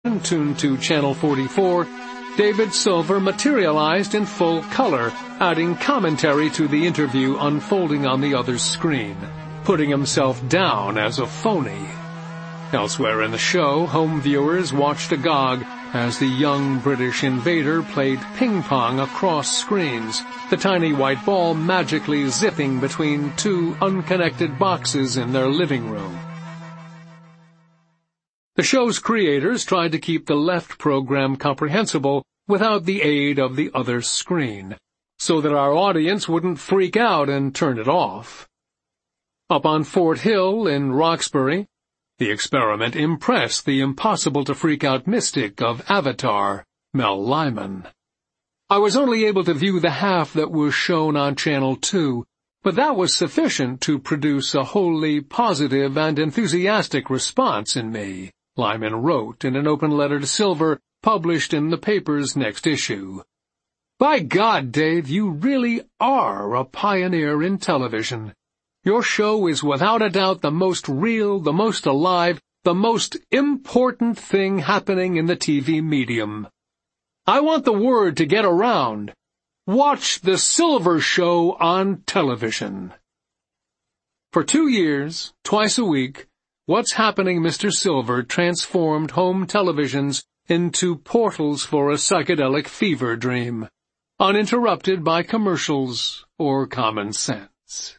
tuned to Channel 44, David Silver materialized in full color, adding commentary to the interview unfolding on the other's screen, putting himself down as a phony. Elsewhere in the show, home viewers watched agog as the young British invader played ping-pong across screens, the tiny white ball magically zipping between two unconnected boxes in their living room. The show's creators tried to keep the left program comprehensible without the aid of the other screen, so that our audience wouldn't freak out and turn it off. Up on Fort Hill in Roxbury, the experiment impressed the impossible-to-freak-out mystic of Avatar, Mel Lyman. I was only able to view the half that was shown on Channel 2, but that was sufficient to produce a wholly positive and enthusiastic response in me, Lyman wrote in an open letter to Silver, published in the paper's next issue. By God, Dave, you really are a pioneer in television. Your show is without a doubt the most real, the most alive, the most important thing happening in the TV medium. I want the word to get around. Watch the Silver Show on television. For 2 years, twice a week, What's Happening, Mr. Silver transformed home televisions into portals for a psychedelic fever dream, uninterrupted by commercials or common sense.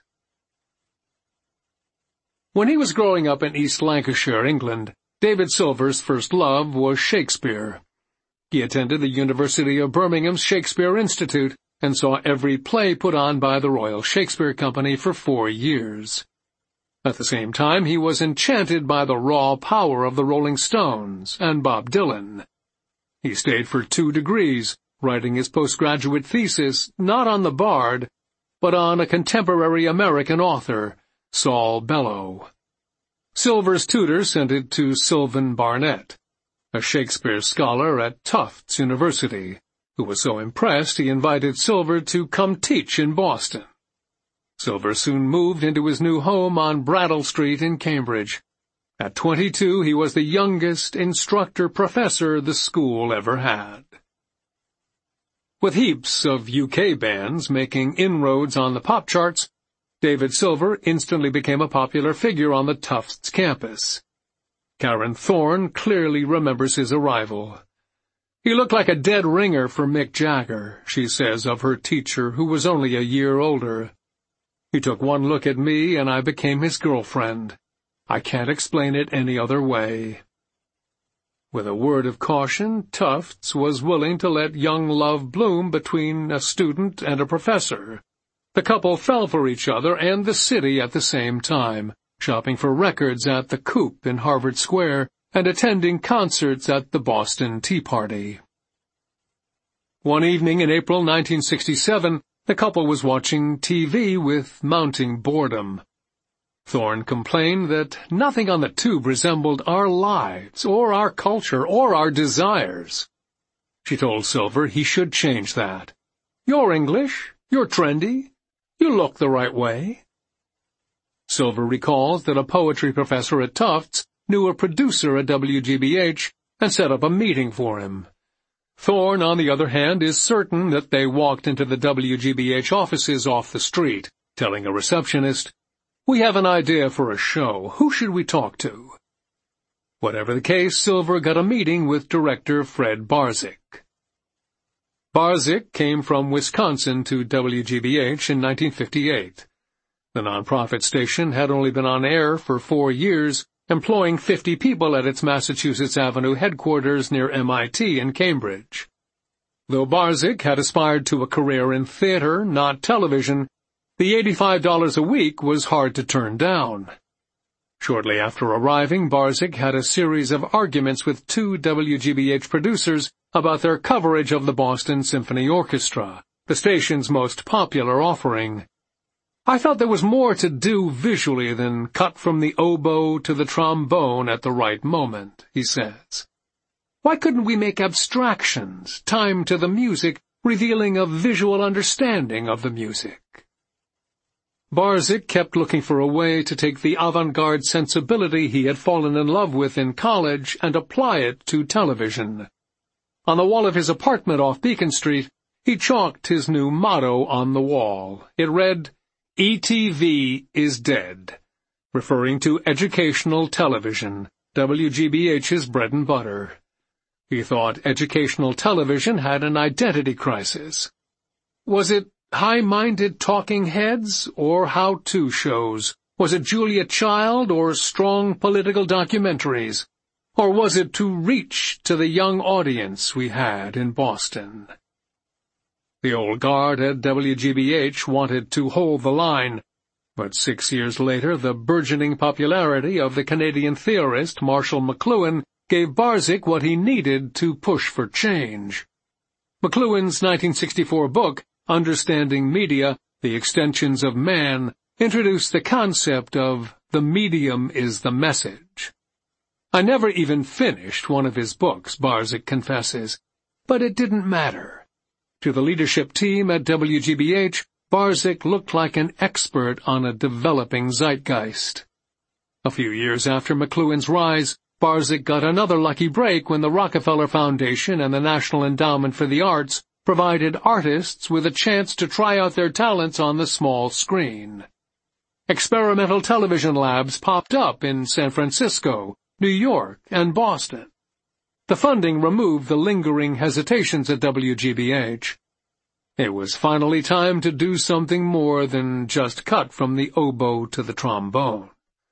When he was growing up in East Lancashire, England, David Silver's first love was Shakespeare. He attended the University of Birmingham's Shakespeare Institute and saw every play put on by the Royal Shakespeare Company for 4 years. At the same time, he was enchanted by the raw power of the Rolling Stones and Bob Dylan. He stayed for 2 degrees, writing his postgraduate thesis not on the Bard, but on a contemporary American author, Saul Bellow. Silver's tutor sent it to Sylvan Barnett, a Shakespeare scholar at Tufts University, who was so impressed he invited Silver to come teach in Boston. Silver soon moved into his new home on Brattle Street in Cambridge. At 22, he was the youngest instructor-professor the school ever had. With heaps of UK bands making inroads on the pop charts, David Silver instantly became a popular figure on the Tufts campus. Karen Thorne clearly remembers his arrival. He looked like a dead ringer for Mick Jagger, she says of her teacher, who was only a year older. He took one look at me and I became his girlfriend. I can't explain it any other way. With a word of caution, Tufts was willing to let young love bloom between a student and a professor. The couple fell for each other and the city at the same time, shopping for records at the Coop in Harvard Square and attending concerts at the Boston Tea Party. One evening in April 1967, the couple was watching TV with mounting boredom. Thorne complained that nothing on the tube resembled our lives or our culture or our desires. She told Silver he should change that. You're English, you're trendy, you look the right way. Silver recalls that a poetry professor at Tufts knew a producer at WGBH and set up a meeting for him. Thorne, on the other hand, is certain that they walked into the WGBH offices off the street, telling a receptionist, "We have an idea for a show. Who should we talk to?" Whatever the case, Silver got a meeting with director Fred Barzyk. Barzyk came from Wisconsin to WGBH in 1958. The nonprofit station had only been on air for 4 years, employing 50 people at its Massachusetts Avenue headquarters near MIT in Cambridge. Though Barzyk had aspired to a career in theater, not television, the $85 a week was hard to turn down. Shortly after arriving, Barzyk had a series of arguments with 2 WGBH producers about their coverage of the Boston Symphony Orchestra, the station's most popular offering. I felt there was more to do visually than cut from the oboe to the trombone at the right moment, he says. Why couldn't we make abstractions, timed to the music, revealing a visual understanding of the music? Barzyk kept looking for a way to take the avant-garde sensibility he had fallen in love with in college and apply it to television. On the wall of his apartment off Beacon Street, he chalked his new motto on the wall. It read, "ETV is dead," referring to educational television, WGBH's bread and butter. He thought educational television had an identity crisis. Was it high-minded talking heads or how-to shows? Was it Julia Child or strong political documentaries? Or was it to reach to the young audience we had in Boston? The old guard at WGBH wanted to hold the line, but 6 years later the burgeoning popularity of the Canadian theorist Marshall McLuhan gave Barzyk what he needed to push for change. McLuhan's 1964 book, Understanding Media, The Extensions of Man, introduced the concept of the medium is the message. I never even finished one of his books, Barzyk confesses, but it didn't matter. To the leadership team at WGBH, Barzyk looked like an expert on a developing zeitgeist. A few years after McLuhan's rise, Barzyk got another lucky break when the Rockefeller Foundation and the National Endowment for the Arts provided artists with a chance to try out their talents on the small screen. Experimental television labs popped up in San Francisco, New York, and Boston. The funding removed the lingering hesitations at WGBH. It was finally time to do something more than just cut from the oboe to the trombone.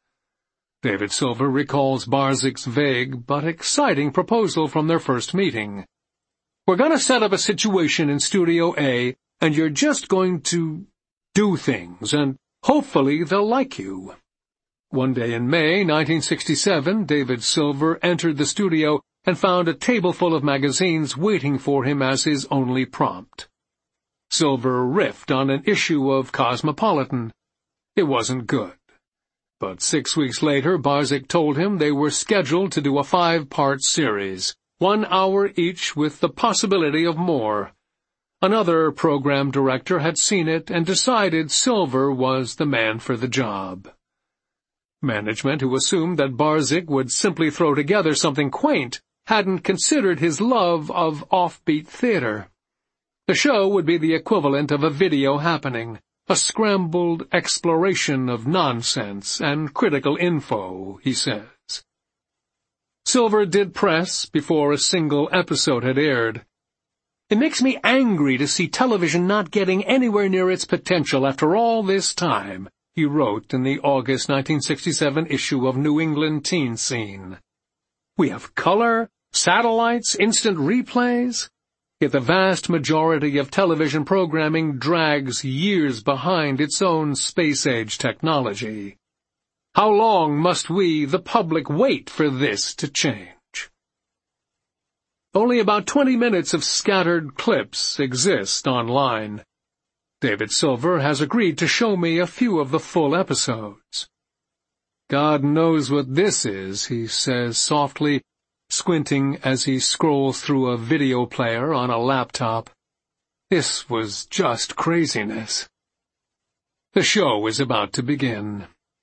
David Silver recalls Barzyk's vague but exciting proposal from their first meeting. "We're going to set up a situation in Studio A, and you're just going to do things, and hopefully they'll like you." One day in May 1967, David Silver entered the studio and found a table full of magazines waiting for him as his only prompt. Silver riffed on an issue of Cosmopolitan. It wasn't good. But 6 weeks later, Barzyk told him they were scheduled to do a 5-part series, 1 hour each with the possibility of more. Another program director had seen it and decided Silver was the man for the job. Management, who assumed that Barzyk would simply throw together something quaint, hadn't considered his love of offbeat theater. The show would be the equivalent of a video happening, a scrambled exploration of nonsense and critical info, he says. Silver did press before a single episode had aired. "It makes me angry to see television not getting anywhere near its potential after all this time," he wrote in the August 1967 issue of New England Teen Scene. "We have color, satellites, instant replays, yet the vast majority of television programming drags years behind its own space-age technology. How long must we, the public, wait for this to change?" Only about 20 minutes of scattered clips exist online. David Silver has agreed to show me a few of the full episodes. "God knows what this is," he says softly, squinting as he scrolls through a video player on a laptop. "This was just craziness." The show is about to begin.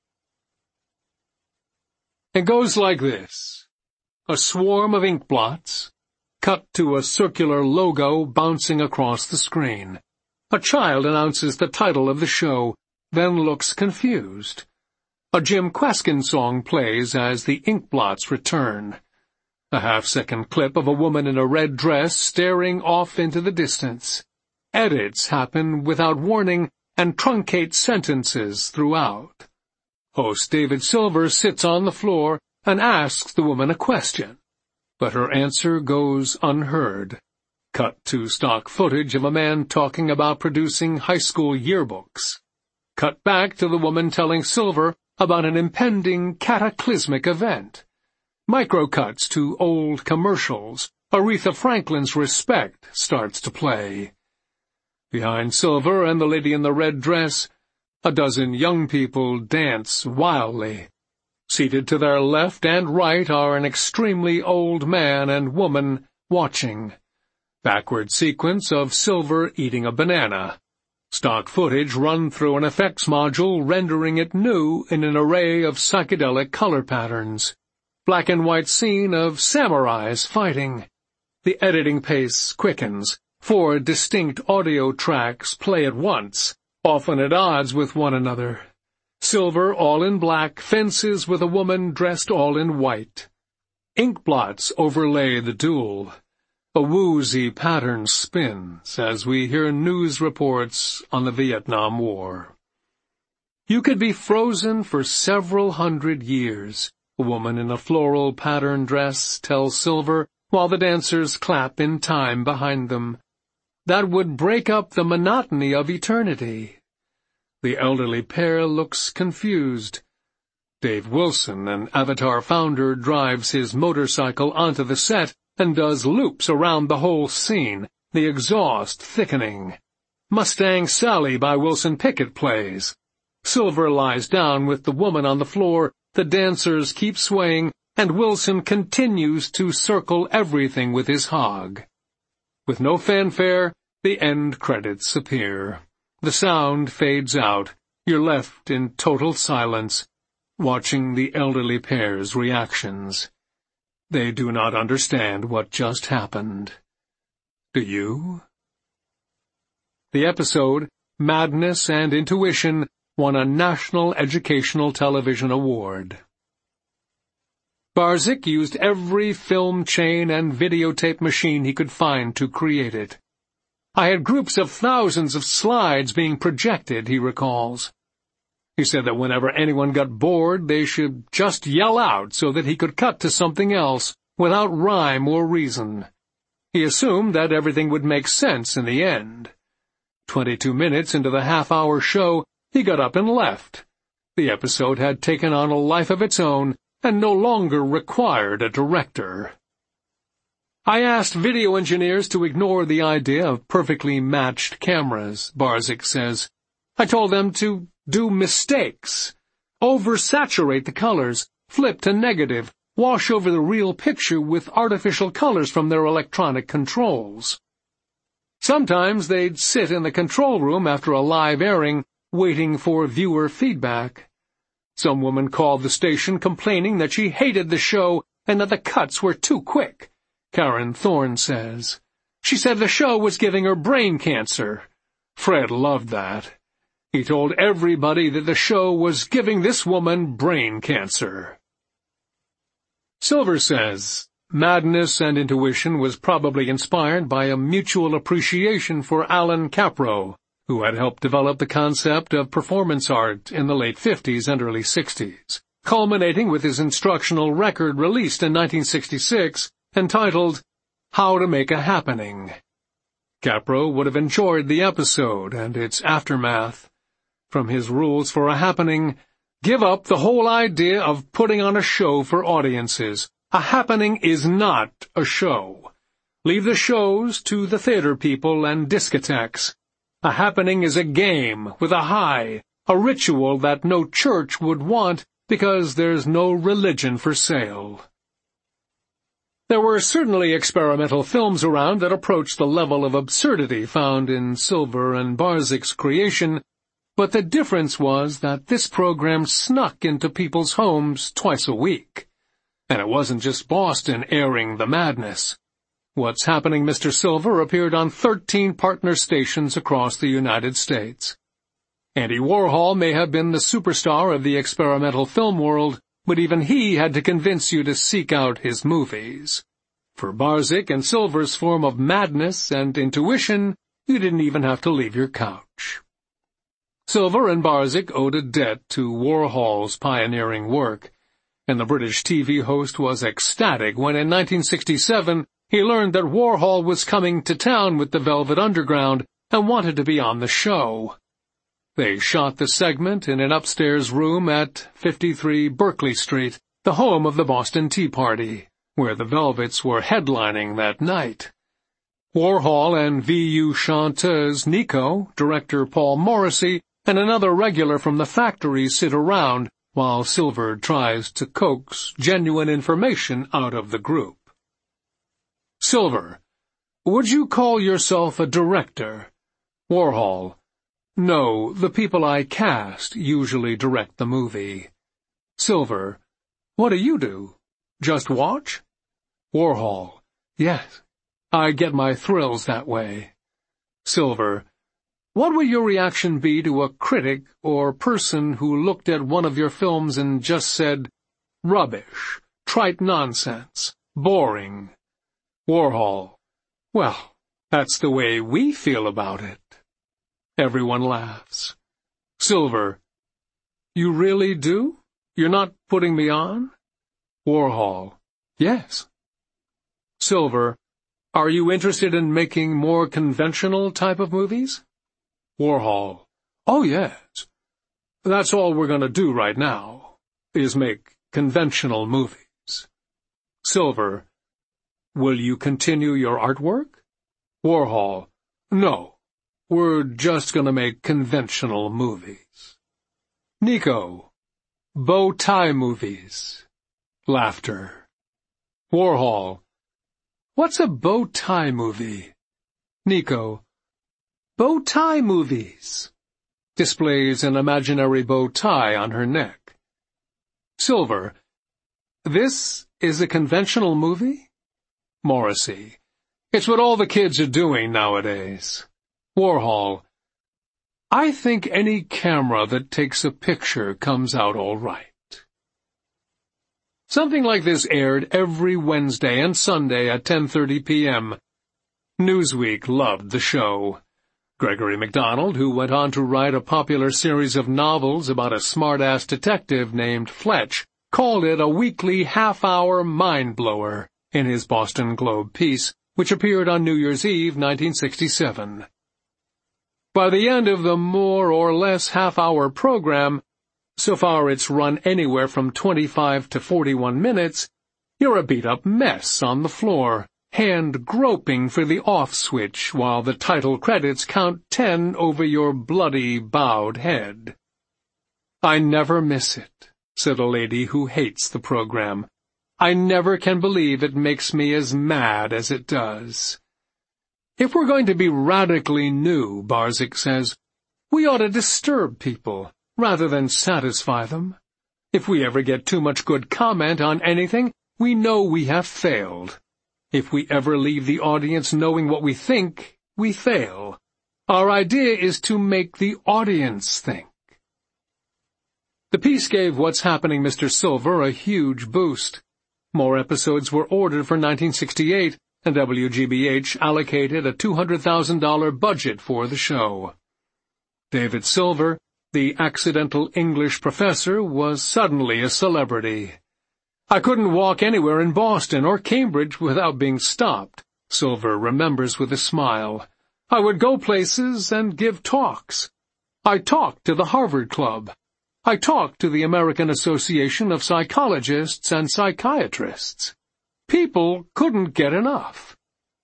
It goes like this. A swarm of ink blots, cut to a circular logo bouncing across the screen. A child announces the title of the show, then looks confused. A Jim Kwaskin song plays as the ink blots return. A half-second clip of a woman in a red dress staring off into the distance. Edits happen without warning and truncate sentences throughout. Host David Silver sits on the floor and asks the woman a question, but her answer goes unheard. Cut to stock footage of a man talking about producing high school yearbooks. Cut back to the woman telling Silver about an impending cataclysmic event. Microcuts to old commercials. Aretha Franklin's Respect starts to play. Behind Silver and the lady in the red dress, a dozen young people dance wildly. Seated to their left and right are an extremely old man and woman watching. Backward sequence of Silver eating a banana. Stock footage run through an effects module, rendering it new in an array of psychedelic color patterns. Black and white scene of samurais fighting. The editing pace quickens. 4 distinct audio tracks play at once, often at odds with one another. Silver, all in black, fences with a woman dressed all in white. Ink blots overlay the duel. A woozy pattern spins as we hear news reports on the Vietnam War. You could be frozen for several hundred years, a woman in a floral pattern dress tells Silver, while the dancers clap in time behind them. That would break up the monotony of eternity. The elderly pair looks confused. Dave Wilson, an Avatar founder, drives his motorcycle onto the set and does loops around the whole scene, the exhaust thickening. Mustang Sally by Wilson Pickett plays. Silver lies down with the woman on the floor, the dancers keep swaying, and Wilson continues to circle everything with his hog. With no fanfare, the end credits appear. The sound fades out. You're left in total silence, watching the elderly pair's reactions. They do not understand what just happened. Do you? The episode, Madness and Intuition, won a National Educational Television Award. Barzyk used every film chain and videotape machine he could find to create it. I had groups of thousands of slides being projected, he recalls. He said that whenever anyone got bored, they should just yell out so that he could cut to something else without rhyme or reason. He assumed that everything would make sense in the end. 22 minutes into the half-hour show, he got up and left. The episode had taken on a life of its own and no longer required a director. I asked video engineers to ignore the idea of perfectly matched cameras, Barzyk says. I told them to do mistakes, oversaturate the colors, flip to negative, wash over the real picture with artificial colors from their electronic controls. Sometimes they'd sit in the control room after a live airing, waiting for viewer feedback. Some woman called the station complaining that she hated the show and that the cuts were too quick, Karen Thorne says. She said the show was giving her brain cancer. Fred loved that. He told everybody that the show was giving this woman brain cancer. Silver says, Madness and Intuition was probably inspired by a mutual appreciation for Alan Capro, who had helped develop the concept of performance art in the late 50s and early 60s, culminating with his instructional record released in 1966, entitled How to Make a Happening. Capro would have enjoyed the episode and its aftermath. From his rules for a happening, give up the whole idea of putting on a show for audiences. A happening is not a show. Leave the shows to the theater people and discotheques. A happening is a game with a high, a ritual that no church would want because there's no religion for sale. There were certainly experimental films around that approached the level of absurdity found in Silver and Barzyk's creation, but the difference was that this program snuck into people's homes twice a week. And it wasn't just Boston airing the madness. What's Happening, Mr. Silver appeared on 13 partner stations across the United States. Andy Warhol may have been the superstar of the experimental film world, but even he had to convince you to seek out his movies. For Barzyk and Silver's form of Madness and Intuition, you didn't even have to leave your couch. Silver and Barzyk owed a debt to Warhol's pioneering work, and the British TV host was ecstatic when in 1967 he learned that Warhol was coming to town with the Velvet Underground and wanted to be on the show. They shot the segment in an upstairs room at 53 Berkeley Street, the home of the Boston Tea Party, where the Velvets were headlining that night. Warhol and VU chanteuse Nico, director Paul Morrissey, and another regular from the factory sit around while Silver tries to coax genuine information out of the group. Silver, would you call yourself a director? Warhol, No, the people I cast usually direct the movie. Silver: What do you do? Just watch? Warhol: Yes, I get my thrills that way. Silver: What would your reaction be to a critic or person who looked at one of your films and just said, "Rubbish, trite nonsense, boring"? Warhol: Well, that's the way we feel about it. Everyone laughs. Silver: You really do? You're not putting me on? Warhol: Yes. Silver: Are you interested in making more conventional type of movies? Warhol: Oh, yes. That's all we're going to do right now, is make conventional movies. Silver: Will you continue your artwork? Warhol: No. We're just going to make conventional movies. Nico: Bow tie movies. Laughter. Warhol: What's a bow tie movie? Nico: Bow tie movies. Displays an imaginary bow tie on her neck. Silver: This is a conventional movie? Morrissey: It's what all the kids are doing nowadays. Warhol: I think any camera that takes a picture comes out all right. Something like this aired every Wednesday and Sunday at 10:30 p.m. Newsweek loved the show. Gregory MacDonald, who went on to write a popular series of novels about a smart-ass detective named Fletch, called it a weekly half-hour mind-blower in his Boston Globe piece, which appeared on New Year's Eve, 1967. By the end of the more or less half-hour program, so far it's run anywhere from 25 to 41 minutes, you're a beat-up mess on the floor, hand groping for the off switch while the title credits count 10 over your bloody, bowed head. I never miss it, said a lady who hates the program. I never can believe it makes me as mad as it does. If we're going to be radically new, Barzyk says, we ought to disturb people rather than satisfy them. If we ever get too much good comment on anything, we know we have failed. If we ever leave the audience knowing what we think, we fail. Our idea is to make the audience think. The piece gave What's Happening, Mr. Silver a huge boost. More episodes were ordered for 1968, and WGBH allocated a $200,000 budget for the show. David Silver, the accidental English professor, was suddenly a celebrity. I couldn't walk anywhere in Boston or Cambridge without being stopped, Silver remembers with a smile. I would go places and give talks. I talked to the Harvard Club. I talked to the American Association of Psychologists and Psychiatrists. People couldn't get enough.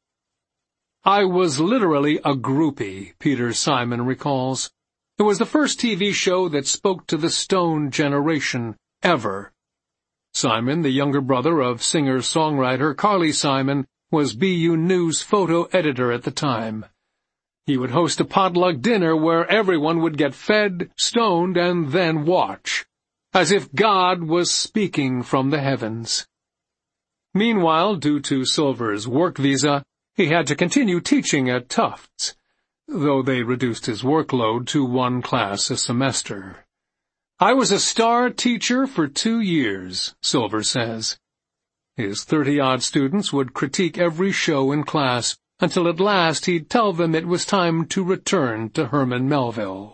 I was literally a groupie, Peter Simon recalls. It was the first TV show that spoke to the Stone generation, ever. Simon, the younger brother of singer-songwriter Carly Simon, was BU News photo editor at the time. He would host a potluck dinner where everyone would get fed, stoned, and then watch, as if God was speaking from the heavens. Meanwhile, due to Silver's work visa, he had to continue teaching at Tufts, though they reduced his workload to one class a semester. I was a star teacher for 2 years, Silver says. His 30-odd students would critique every show in class, until at last he'd tell them it was time to return to Herman Melville.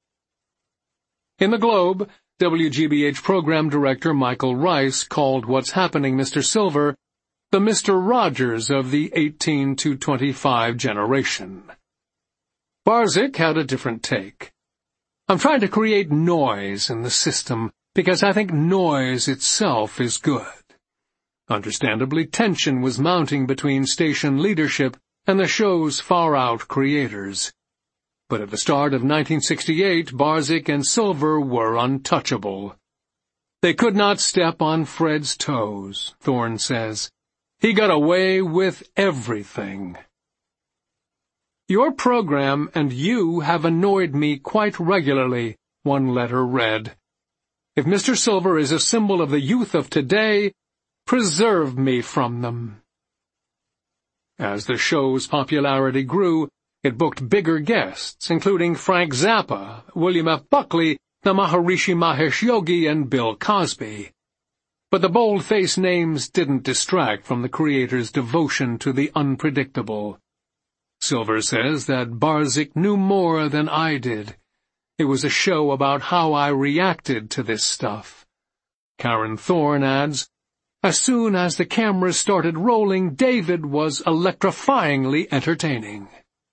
In the Globe, WGBH program director Michael Rice called What's Happening, Mr. Silver the Mr. Rogers of the 18 to 25 generation. Barzyk had a different take. I'm trying to create noise in the system because I think noise itself is good. Understandably, tension was mounting between station leadership and the show's far-out creators. But at the start of 1968, Barzyk and Silver were untouchable. They could not step on Fred's toes, Thorne says. He got away with everything. "Your program and you have annoyed me quite regularly," one letter read. "If Mr. Silver is a symbol of the youth of today, preserve me from them." As the show's popularity grew, it booked bigger guests, including Frank Zappa, William F. Buckley, the Maharishi Mahesh Yogi, and Bill Cosby. But the bold-faced names didn't distract from the creator's devotion to the unpredictable. Silver says that Barzyk knew more than I did. It was a show about how I reacted to this stuff. Karen Thorne adds, "As soon as the cameras started rolling, David was electrifyingly entertaining."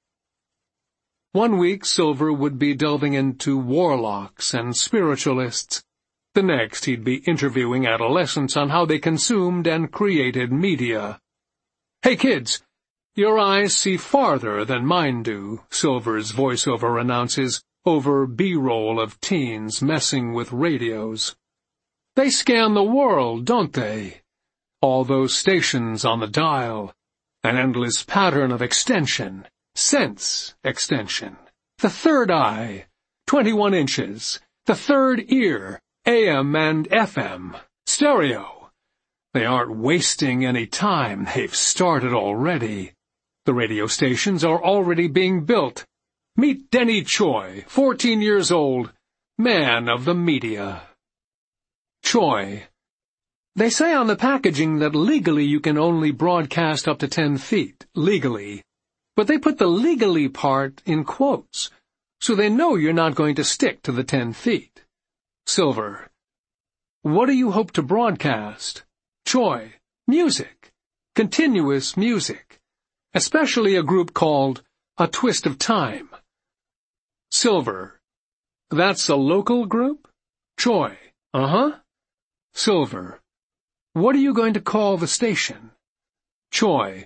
One week, Silver would be delving into warlocks and spiritualists. The next, he'd be interviewing adolescents on how they consumed and created media. "Hey kids, your eyes see farther than mine do," Silver's voiceover announces over B-roll of teens messing with radios. "They scan the world, don't they? All those stations on the dial, an endless pattern of extension, sense extension, the third eye, 21 inches, the third ear, AM and FM, stereo. They aren't wasting any time, they've started already. The radio stations are already being built. Meet Denny Choi, 14 years old, man of the media." Choi: "They say on the packaging that legally you can only broadcast up to 10 feet, legally. But they put the legally part in quotes, so they know you're not going to stick to the 10 feet. Silver: "What do you hope to broadcast?" Choi: "Music. Continuous music. Especially a group called A Twist of Time." Silver: "That's a local group?" Choi: "Uh-huh." Silver: "What are you going to call the station?" Choi: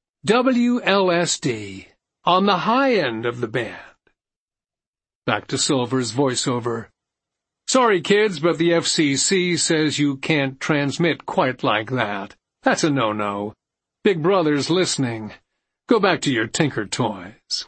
"WLSD, on the high end of the band." Back to Silver's voiceover. "Sorry, kids, but the FCC says you can't transmit quite like that. That's a no-no. Big Brother's listening. Go back to your Tinker Toys."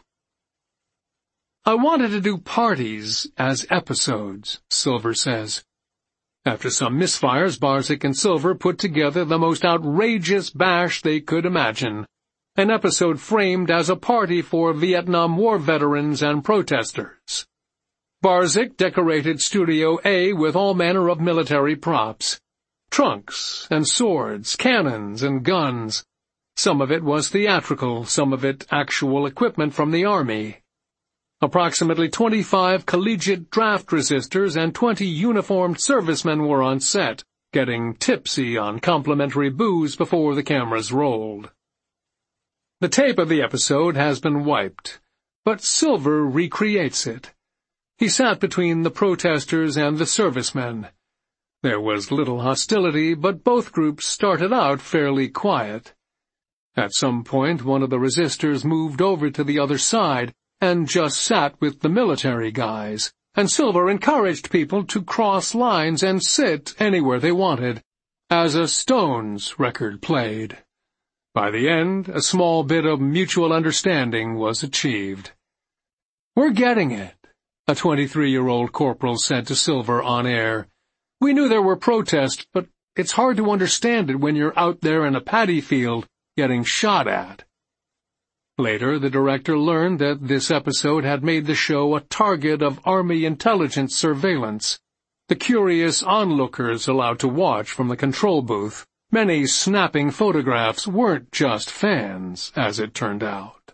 "I wanted to do parties as episodes," Silver says. After some misfires, Barzyk and Silver put together the most outrageous bash they could imagine, an episode framed as a party for Vietnam War veterans and protesters. Barzyk decorated Studio A with all manner of military props, trunks and swords, cannons and guns. Some of it was theatrical, some of it actual equipment from the Army. Approximately 25 collegiate draft resistors and 20 uniformed servicemen were on set, getting tipsy on complimentary booze before the cameras rolled. The tape of the episode has been wiped, but Silver recreates it. He sat between the protesters and the servicemen. There was little hostility, but both groups started out fairly quiet. At some point, one of the resistors moved over to the other side and just sat with the military guys, and Silver encouraged people to cross lines and sit anywhere they wanted, as a Stones record played. By the end, a small bit of mutual understanding was achieved. "We're getting it," a 23-year-old corporal said to Silver on air. "We knew there were protests, but it's hard to understand it when you're out there in a paddy field getting shot at." Later, the director learned that this episode had made the show a target of Army intelligence surveillance. The curious onlookers allowed to watch from the control booth. Many snapping photographs weren't just fans, as it turned out.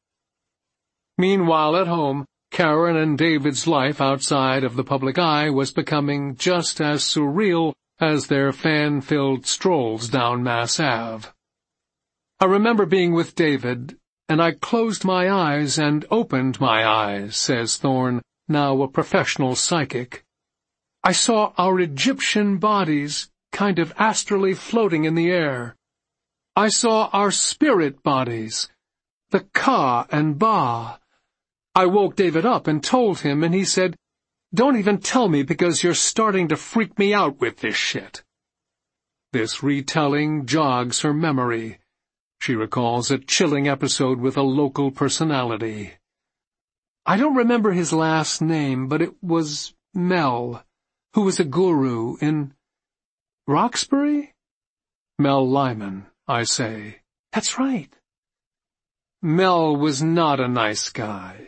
Meanwhile, at home, Karen and David's life outside of the public eye was becoming just as surreal as their fan-filled strolls down Mass Ave. "I remember being with David, and I closed my eyes and opened my eyes," says Thorne, now a professional psychic. "I saw our Egyptian bodies kind of astrally floating in the air. I saw our spirit bodies, the Ka and Ba. I woke David up and told him, and he said, 'Don't even tell me because you're starting to freak me out with this shit.'" This retelling jogs her memory. She recalls a chilling episode with a local personality. I don't remember his last name, but it was Mel, who was a guru in Roxbury? Mel Lyman, I say. That's right. Mel was not a nice guy.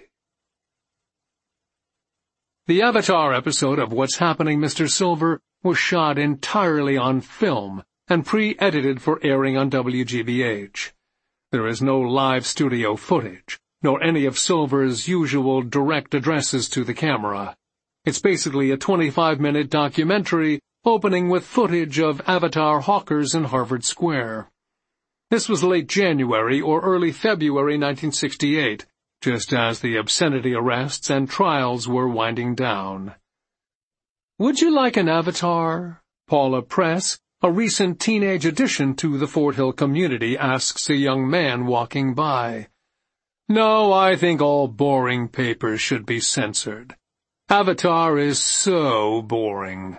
The Avatar episode of What's Happening, Mr. Silver was shot entirely on film and pre-edited for airing on WGBH. There is no live studio footage, nor any of Silver's usual direct addresses to the camera. It's basically a 25-minute documentary opening with footage of Avatar hawkers in Harvard Square. This was late January or early February 1968, just as the obscenity arrests and trials were winding down. Would you like an avatar? Paula Press, a recent teenage addition to the Fort Hill community, asks a young man walking by. No, I think all boring papers should be censored. Avatar is so boring.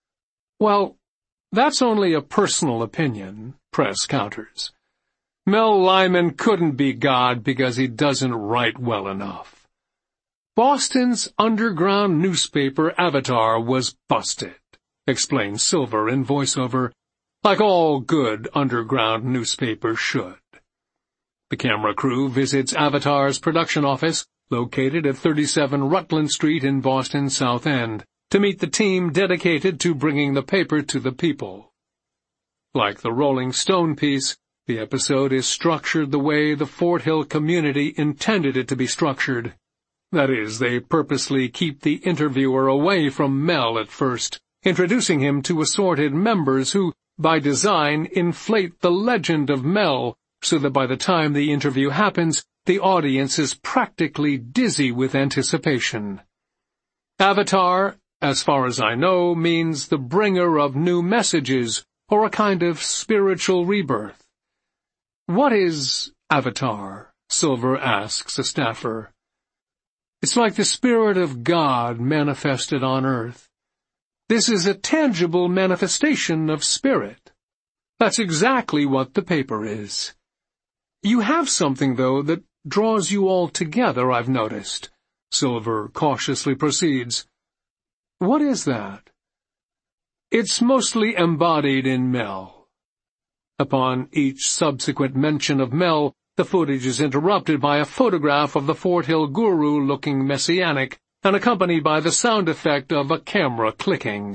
Well, that's only a personal opinion, Press counters. Mel Lyman couldn't be God because he doesn't write well enough. Boston's underground newspaper Avatar was busted, explains Silver in voiceover, like all good underground newspapers should. The camera crew visits Avatar's production office, located at 37 Rutland Street in Boston's South End, to meet the team dedicated to bringing the paper to the people. Like the Rolling Stone piece, the episode is structured the way the Fort Hill community intended it to be structured. That is, they purposely keep the interviewer away from Mel at first, introducing him to assorted members who, by design, inflate the legend of Mel, so that by the time the interview happens, the audience is practically dizzy with anticipation. Avatar, as far as I know, means the bringer of new messages, or a kind of spiritual rebirth. What is Avatar? Silver asks a staffer. It's like the Spirit of God manifested on earth. This is a tangible manifestation of spirit. That's exactly what the paper is. You have something, though, that draws you all together, I've noticed. Silver cautiously proceeds. What is that? It's mostly embodied in Mel. Upon each subsequent mention of Mel, the footage is interrupted by a photograph of the Fort Hill guru looking messianic and accompanied by the sound effect of a camera clicking.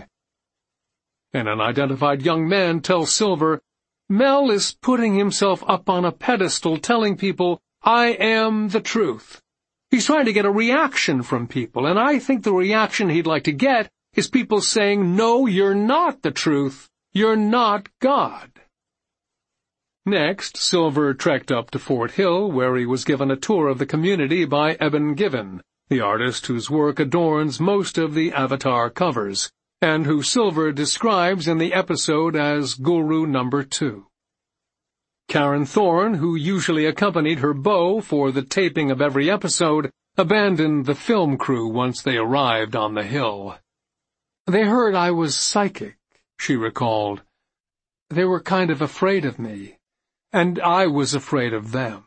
An unidentified young man tells Silver, Mel is putting himself up on a pedestal telling people, I am the truth. He's trying to get a reaction from people, and I think the reaction he'd like to get is people saying, no, you're not the truth. You're not God. Next, Silver trekked up to Fort Hill, where he was given a tour of the community by Eben Given, the artist whose work adorns most of the Avatar covers, and who Silver describes in the episode as Guru Number 2. Karen Thorne, who usually accompanied her beau for the taping of every episode, abandoned the film crew once they arrived on the hill. They heard I was psychic, she recalled. They were kind of afraid of me. And I was afraid of them.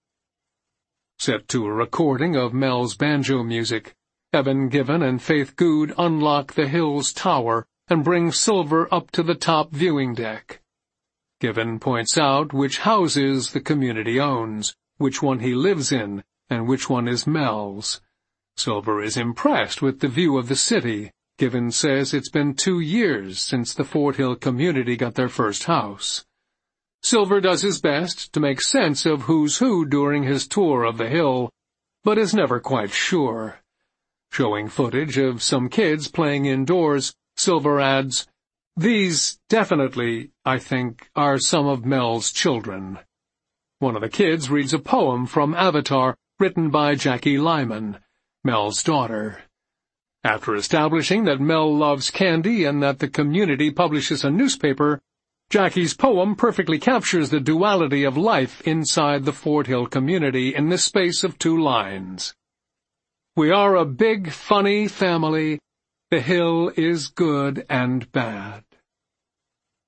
Set to a recording of Mel's banjo music, Eben Given and Faith Good unlock the hill's tower and bring Silver up to the top viewing deck. Given points out which houses the community owns, which one he lives in, and which one is Mel's. Silver is impressed with the view of the city. Given says it's been 2 years since the Fort Hill community got their first house. Silver does his best to make sense of who's who during his tour of the hill, but is never quite sure. Showing footage of some kids playing indoors, Silver adds, These definitely, I think, are some of Mel's children. One of the kids reads a poem from Avatar written by Jackie Lyman, Mel's daughter. After establishing that Mel loves candy and that the community publishes a newspaper, Jackie's poem perfectly captures the duality of life inside the Fort Hill community in the space of 2 lines. We are a big, funny family. The hill is good and bad.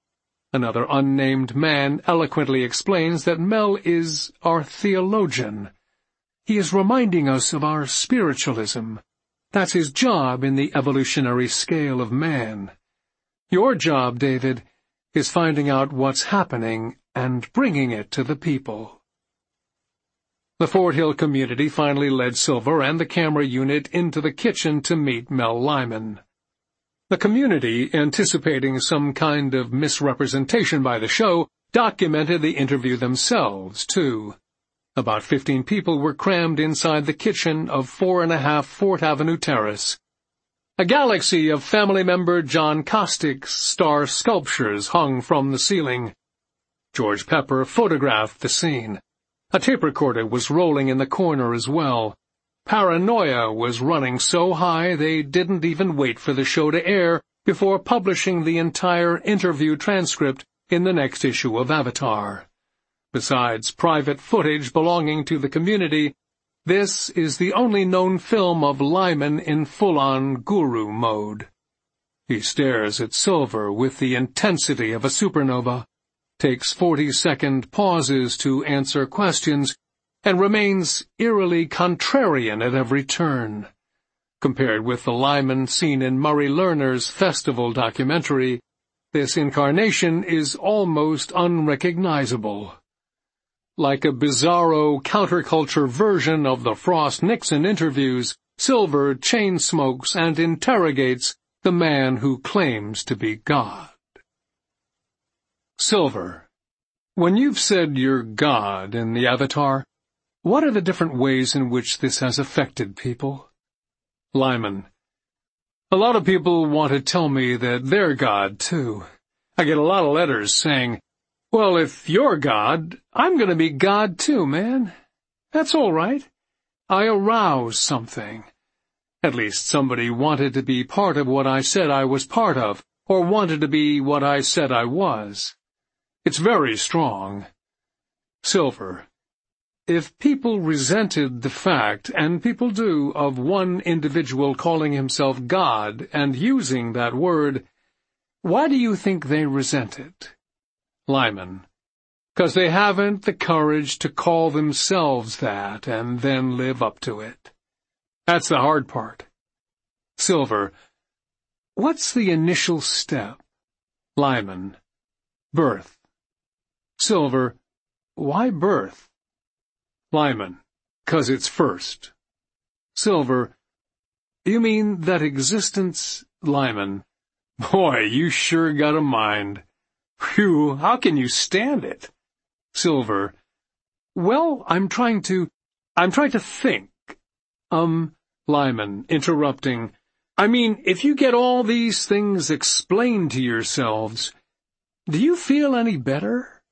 Another unnamed man eloquently explains that Mel is our theologian. He is reminding us of our spiritualism. That's his job in the evolutionary scale of man. Your job, David, is finding out what's happening and bringing it to the people. The Fort Hill community finally led Silver and the camera unit into the kitchen to meet Mel Lyman. The community, anticipating some kind of misrepresentation by the show, documented the interview themselves, too. About 15 people were crammed inside the kitchen of 4.5 Fort Avenue Terrace. A galaxy of family member John Costic's star sculptures hung from the ceiling. George Pepper photographed the scene. A tape recorder was rolling in the corner as well. Paranoia was running so high they didn't even wait for the show to air before publishing the entire interview transcript in the next issue of Avatar. Besides private footage belonging to the community, this is the only known film of Lyman in full-on guru mode. He stares at Silver with the intensity of a supernova, takes 40-second pauses to answer questions, and remains eerily contrarian at every turn. Compared with the Lyman seen in Murray Lerner's Festival documentary, this incarnation is almost unrecognizable. Like a bizarro counterculture version of the Frost-Nixon interviews, Silver chain smokes and interrogates the man who claims to be God. Silver, when you've said you're God in the Avatar, what are the different ways in which this has affected people? Lyman, a lot of people want to tell me that they're God, too. I get a lot of letters saying, well, if you're God, I'm going to be God too, man. That's all right. I arouse something. At least somebody wanted to be part of what I said I was part of, or wanted to be what I said I was. It's very strong. Silver, if people resented the fact, and people do, of one individual calling himself God and using that word, why do you think they resent it? Lyman, 'cause they haven't the courage to call themselves that and then live up to it. That's the hard part. Silver, what's the initial step? Lyman, birth. Silver, why birth? Lyman, 'cause it's first. Silver, you mean that existence? Lyman, boy, you sure got a mind. Phew, how can you stand it? Silver, well, I'm trying to think. Lyman, interrupting, I mean, if you get all these things explained to yourselves, do you feel any better?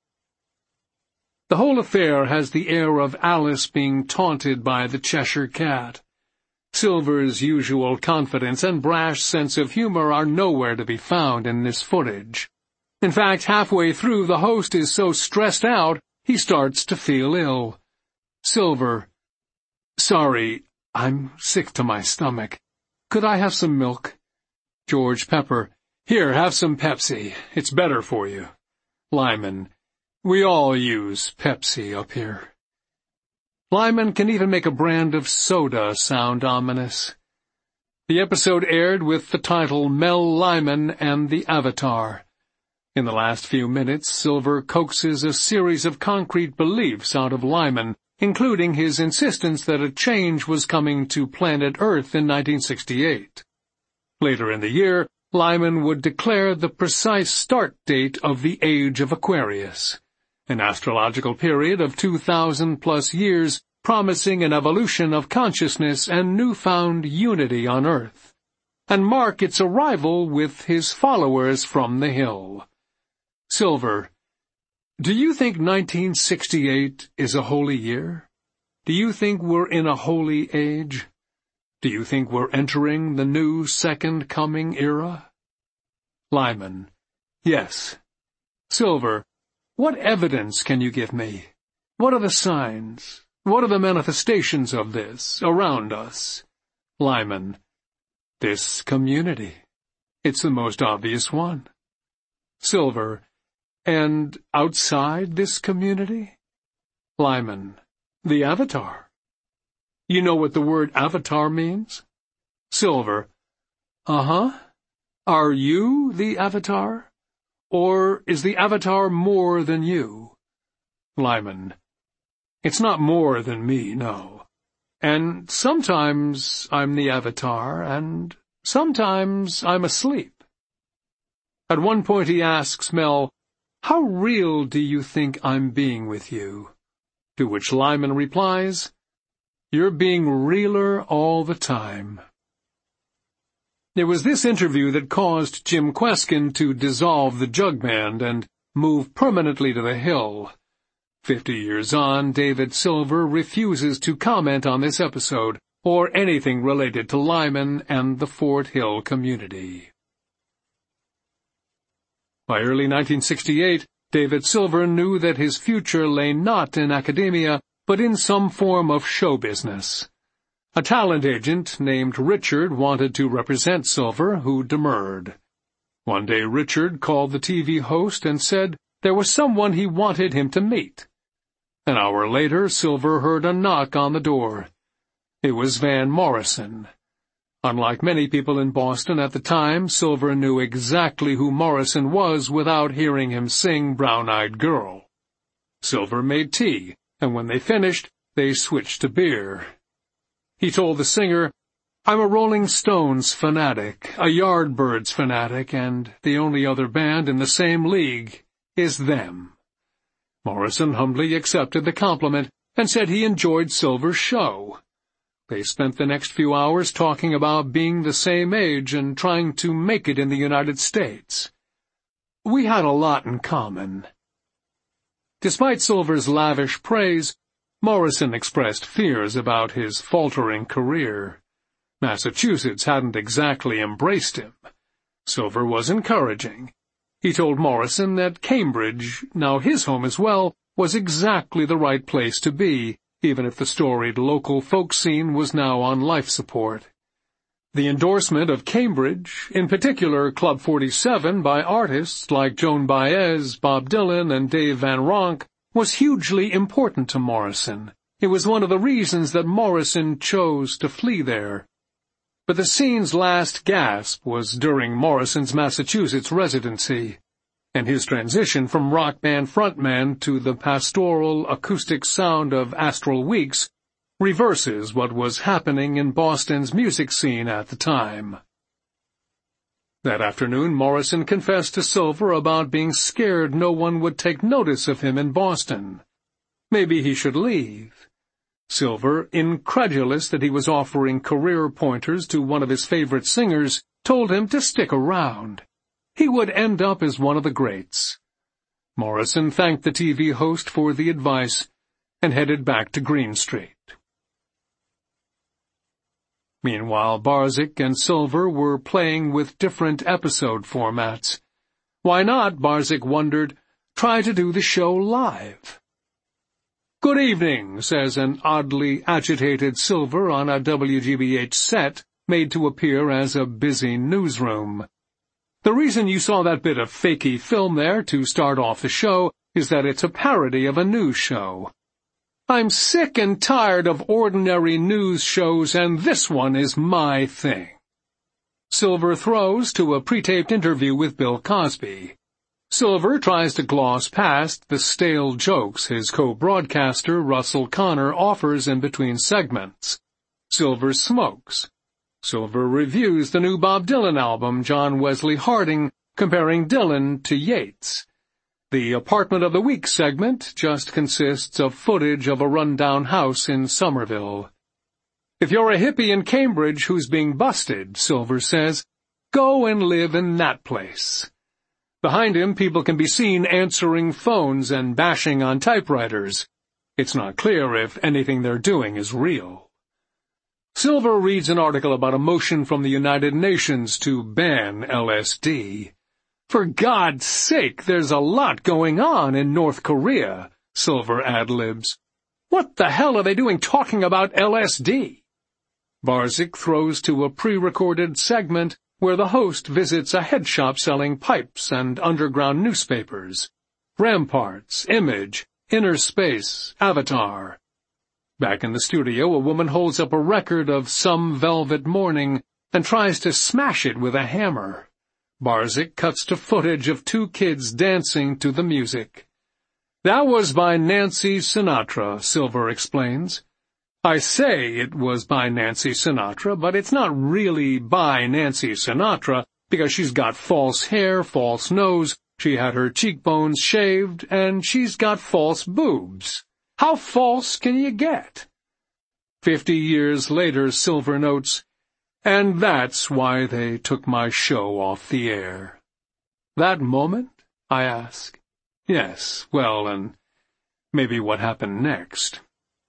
The whole affair has the air of Alice being taunted by the Cheshire Cat. Silver's usual confidence and brash sense of humor are nowhere to be found in this footage. In fact, halfway through, the host is so stressed out, he starts to feel ill. Silver, sorry, I'm sick to my stomach. Could I have some milk? George Pepper, here, have some Pepsi. It's better for you. Lyman, we all use Pepsi up here. Lyman can even make a brand of soda sound ominous. The episode aired with the title Mel Lyman and the Avatar. In the last few minutes, Silver coaxes a series of concrete beliefs out of Lyman, including his insistence that a change was coming to planet Earth in 1968. Later in the year, Lyman would declare the precise start date of the Age of Aquarius, an astrological period of 2,000+ years promising an evolution of consciousness and newfound unity on Earth, and mark its arrival with his followers from the Hill. Silver, do you think 1968 is a holy year? Do you think we're in a holy age? Do you think we're entering the new Second Coming era? Lyman, yes. Silver, what evidence can you give me? What are the signs? What are the manifestations of this around us? Lyman, this community. It's the most obvious one. Silver, And outside this community? Lyman, the Avatar. You know what the word avatar means? Silver, uh-huh. Are you the Avatar? Or is the Avatar more than you? Lyman, it's not more than me, no. And sometimes I'm the Avatar, and sometimes I'm asleep. At one point he asks Mel, "How real do you think I'm being with you?" To which Lyman replies, "You're being realer all the time." It was this interview that caused Jim Kweskin to dissolve the Jug Band and move permanently to the Hill. 50 years on, David Silver refuses to comment on this episode or anything related to Lyman and the Fort Hill community. By early 1968, David Silver knew that his future lay not in academia, but in some form of show business. A talent agent named Richard wanted to represent Silver, who demurred. One day Richard called the TV host and said there was someone he wanted him to meet. An hour later, Silver heard a knock on the door. It was Van Morrison. Unlike many people in Boston at the time, Silver knew exactly who Morrison was without hearing him sing Brown-Eyed Girl. Silver made tea, and when they finished, they switched to beer. He told the singer, "I'm a Rolling Stones fanatic, a Yardbirds fanatic, and the only other band in the same league is them." Morrison humbly accepted the compliment and said he enjoyed Silver's show. They spent the next few hours talking about being the same age and trying to make it in the United States. We had a lot in common. Despite Silver's lavish praise, Morrison expressed fears about his faltering career. Massachusetts hadn't exactly embraced him. Silver was encouraging. He told Morrison that Cambridge, now his home as well, was exactly the right place to be, even if the storied local folk scene was now on life support. The endorsement of Cambridge, in particular Club 47 by artists like Joan Baez, Bob Dylan, and Dave Van Ronk, was hugely important to Morrison. It was one of the reasons that Morrison chose to flee there. But the scene's last gasp was during Morrison's Massachusetts residency, and his transition from rock band frontman to the pastoral acoustic sound of Astral Weeks reverses what was happening in Boston's music scene at the time. That afternoon, Morrison confessed to Silver about being scared no one would take notice of him in Boston. Maybe he should leave. Silver, incredulous that he was offering career pointers to one of his favorite singers, told him to stick around. He would end up as one of the greats. Morrison thanked the TV host for the advice and headed back to Green Street. Meanwhile, Barzyk and Silver were playing with different episode formats. Why not, Barzyk wondered, try to do the show live? "Good evening," says an oddly agitated Silver on a WGBH set made to appear as a busy newsroom. The reason you saw that bit of fakey film there to start off the show is that it's a parody of a news show. I'm sick and tired of ordinary news shows, and this one is my thing. Silver throws to a pre-taped interview with Bill Cosby. Silver tries to gloss past the stale jokes his co-broadcaster Russell Connor offers in between segments. Silver smokes. Silver reviews the new Bob Dylan album, John Wesley Harding, comparing Dylan to Yeats. The Apartment of the Week segment just consists of footage of a rundown house in Somerville. If you're a hippie in Cambridge who's being busted, Silver says, go and live in that place. Behind him, people can be seen answering phones and bashing on typewriters. It's not clear if anything they're doing is real. Silver reads an article about a motion from the United Nations to ban LSD. For God's sake, there's a lot going on in North Korea, Silver ad-libs. What the hell are they doing talking about LSD? Barzyk throws to a pre-recorded segment where the host visits a head shop selling pipes and underground newspapers. Ramparts, Image, Inner Space, Avatar. Back in the studio, a woman holds up a record of Some Velvet Morning and tries to smash it with a hammer. Barzyk cuts to footage of two kids dancing to the music. That was by Nancy Sinatra, Silver explains. I say it was by Nancy Sinatra, but it's not really by Nancy Sinatra, because she's got false hair, false nose, she had her cheekbones shaved, and she's got false boobs. How false can you get? 50 years later, Silver notes, and that's why they took my show off the air. That moment? I ask. Yes, well, and maybe what happened next.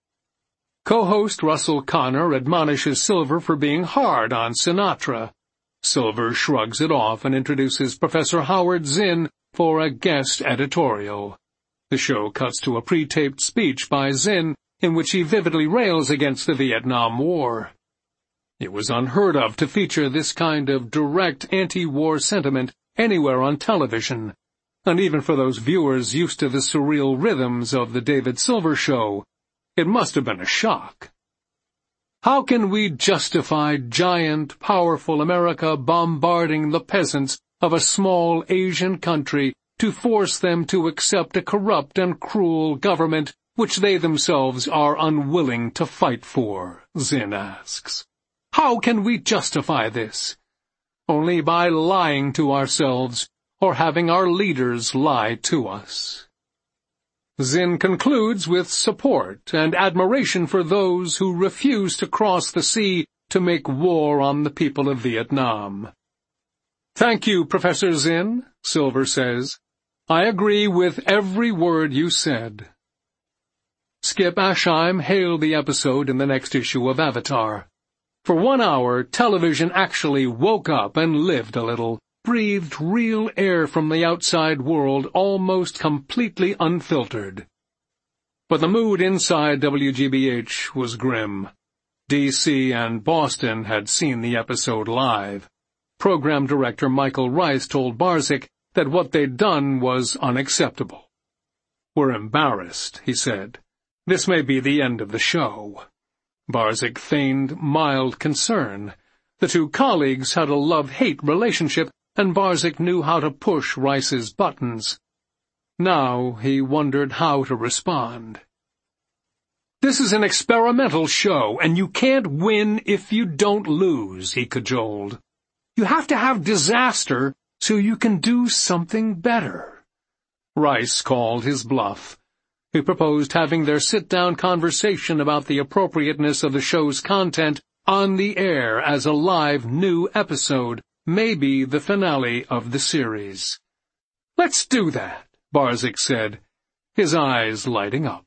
Co-host Russell Connor admonishes Silver for being hard on Sinatra. Silver shrugs it off and introduces Professor Howard Zinn for a guest editorial. The show cuts to a pre-taped speech by Zinn in which he vividly rails against the Vietnam War. It was unheard of to feature this kind of direct anti-war sentiment anywhere on television, and even for those viewers used to the surreal rhythms of the David Silver Show, it must have been a shock. How can we justify giant, powerful America bombarding the peasants of a small Asian country to force them to accept a corrupt and cruel government which they themselves are unwilling to fight for? Zinn asks. How can we justify this? Only by lying to ourselves or having our leaders lie to us. Zinn concludes with support and admiration for those who refuse to cross the sea to make war on the people of Vietnam. Thank you, Professor Zinn, Silver says. I agree with every word you said. Skip Ashheim hailed the episode in the next issue of Avatar. For 1 hour, television actually woke up and lived a little, breathed real air from the outside world almost completely unfiltered. But the mood inside WGBH was grim. D.C. and Boston had seen the episode live. Program director Michael Rice told Barzyk that what they'd done was unacceptable. We're embarrassed, he said. This may be the end of the show. Barzyk feigned mild concern. The two colleagues had a love-hate relationship, and Barzyk knew how to push Rice's buttons. Now he wondered how to respond. This is an experimental show, and you can't win if you don't lose, he cajoled. You have to have disaster so you can do something better. Rice called his bluff. He proposed having their sit-down conversation about the appropriateness of the show's content on the air as a live new episode, maybe the finale of the series. Let's do that, Barzyk said, his eyes lighting up.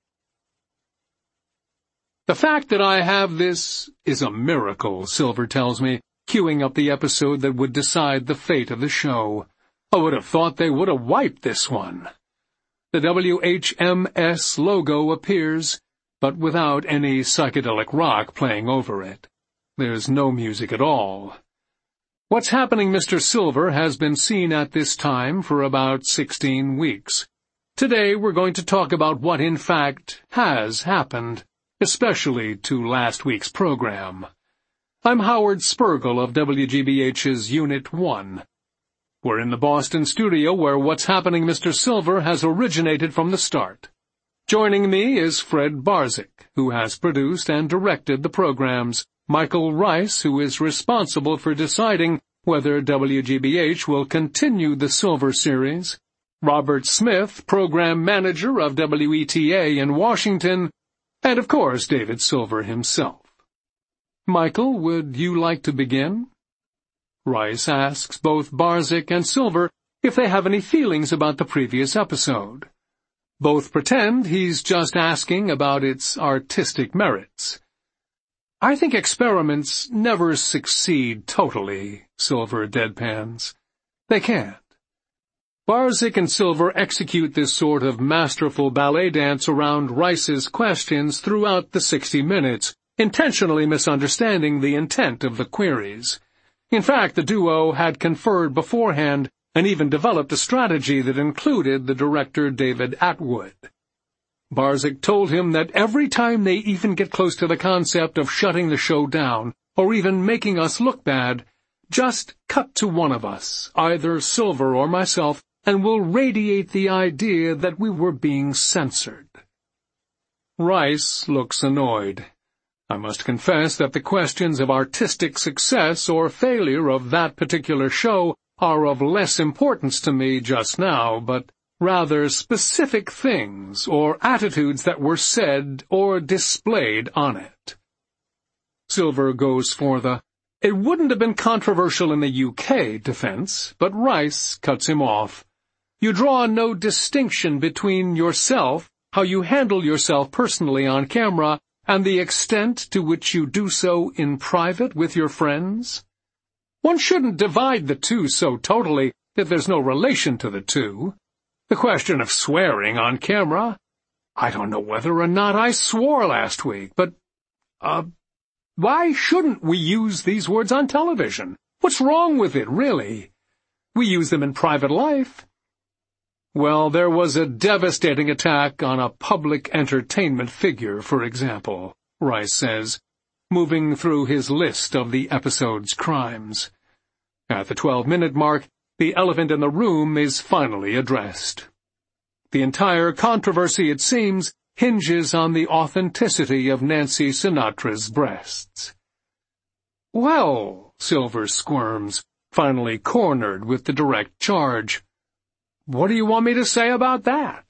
The fact that I have this is a miracle, Silver tells me, queuing up the episode that would decide the fate of the show. I would have thought they would have wiped this one. The WHMS logo appears, but without any psychedelic rock playing over it. There's no music at all. What's Happening, Mr. Silver has been seen at this time for about 16 weeks. Today we're going to talk about what in fact has happened, especially to last week's program. I'm Howard Spergel of WGBH's Unit 1. We're in the Boston studio where What's Happening, Mr. Silver has originated from the start. Joining me is Fred Barzyk, who has produced and directed the programs, Michael Rice, who is responsible for deciding whether WGBH will continue the Silver series, Robert Smith, program manager of WETA in Washington, and of course David Silver himself. Michael, would you like to begin? Rice asks both Barzyk and Silver if they have any feelings about the previous episode. Both pretend he's just asking about its artistic merits. I think experiments never succeed totally, Silver deadpans. They can't. Barzyk and Silver execute this sort of masterful ballet dance around Rice's questions throughout the 60 minutes, intentionally misunderstanding the intent of the queries. In fact, the duo had conferred beforehand and even developed a strategy that included the director David Atwood. Barzyk told him that every time they even get close to the concept of shutting the show down, or even making us look bad, just cut to one of us, either Silver or myself, and we'll radiate the idea that we were being censored. Rice looks annoyed. I must confess that the questions of artistic success or failure of that particular show are of less importance to me just now, but rather specific things or attitudes that were said or displayed on it. Silver goes for the "it wouldn't have been controversial in the UK" defense, but Rice cuts him off. You draw no distinction between yourself, how you handle yourself personally on camera, and the extent to which you do so in private with your friends. One shouldn't divide the two so totally that there's no relation to the two. The question of swearing on camera, I don't know whether or not I swore last week, but, why shouldn't we use these words on television? What's wrong with it, really? We use them in private life. Well, there was a devastating attack on a public entertainment figure, for example, Rice says, moving through his list of the episode's crimes. At the 12-minute mark, the elephant in the room is finally addressed. The entire controversy, it seems, hinges on the authenticity of Nancy Sinatra's breasts. Well, Silver squirms, finally cornered with the direct charge. What do you want me to say about that?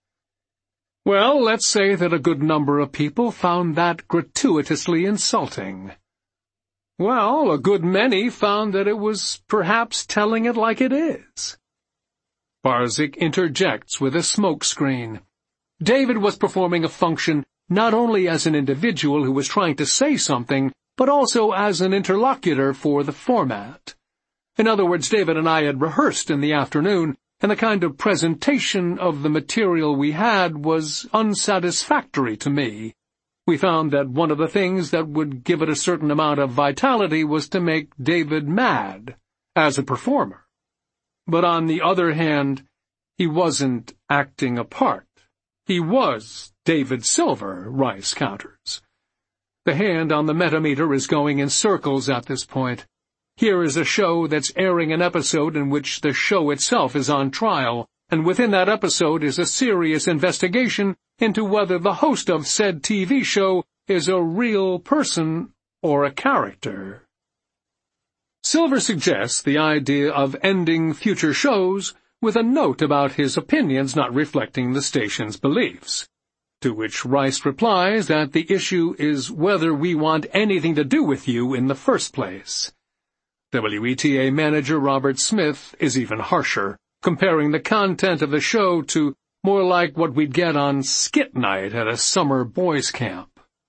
Well, let's say that a good number of people found that gratuitously insulting. Well, a good many found that it was perhaps telling it like it is. Barzyk interjects with a smokescreen. David was performing a function not only as an individual who was trying to say something, but also as an interlocutor for the format. In other words, David and I had rehearsed in the afternoon, and the kind of presentation of the material we had was unsatisfactory to me. We found that one of the things that would give it a certain amount of vitality was to make David mad, as a performer. But on the other hand, he wasn't acting a part. He was David Silver, Rice counters. The hand on the metameter is going in circles at this point. Here is a show that's airing an episode in which the show itself is on trial, and within that episode is a serious investigation into whether the host of said TV show is a real person or a character. Silver suggests the idea of ending future shows with a note about his opinions not reflecting the station's beliefs, to which Rice replies that the issue is whether we want anything to do with you in the first place. WETA manager Robert Smith is even harsher, comparing the content of the show to more like what we'd get on skit night at a summer boys' camp.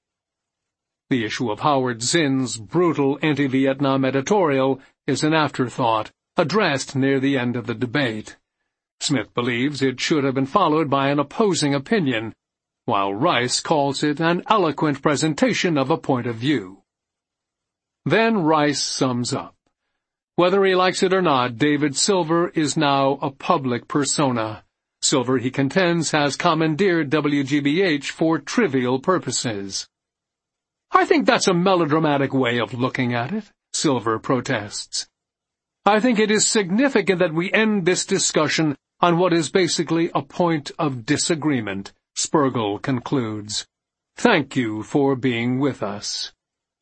The issue of Howard Zinn's brutal anti-Vietnam editorial is an afterthought, addressed near the end of the debate. Smith believes it should have been followed by an opposing opinion, while Rice calls it an eloquent presentation of a point of view. Then Rice sums up. Whether he likes it or not, David Silver is now a public persona. Silver, he contends, has commandeered WGBH for trivial purposes. I think that's a melodramatic way of looking at it, Silver protests. I think it is significant that we end this discussion on what is basically a point of disagreement, Spergel concludes. Thank you for being with us.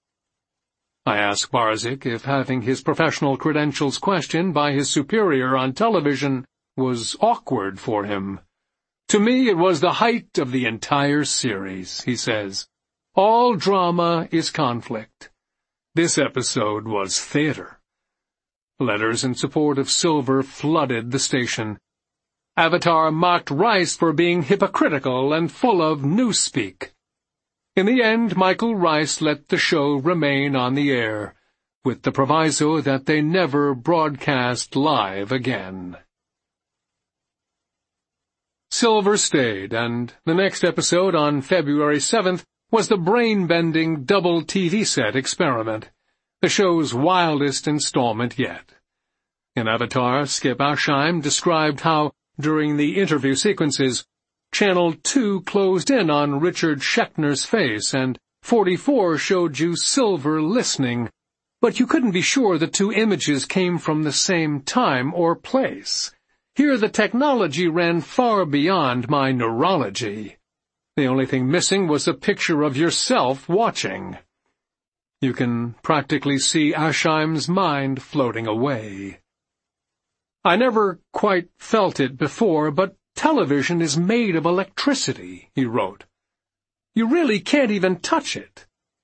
I ask Barzyk if having his professional credentials questioned by his superior on television was awkward for him. To me, it was the height of the entire series, he says. All drama is conflict. This episode was theater. Letters in support of Silver flooded the station. Avatar mocked Rice for being hypocritical and full of newspeak. In the end, Michael Rice let the show remain on the air, with the proviso that they never broadcast live again. Silver stayed, and the next episode on February 7th was the brain-bending double TV set experiment, the show's wildest installment yet. In Avatar, Skip Ashheim described how, during the interview sequences, Channel 2 closed in on Richard Schechner's face and 44 showed you Silver listening, but you couldn't be sure the two images came from the same time or place. Here the technology ran far beyond my neurology. The only thing missing was a picture of yourself watching. You can practically see Ashheim's mind floating away. I never quite felt it before, but television is made of electricity, he wrote. You really can't even touch it.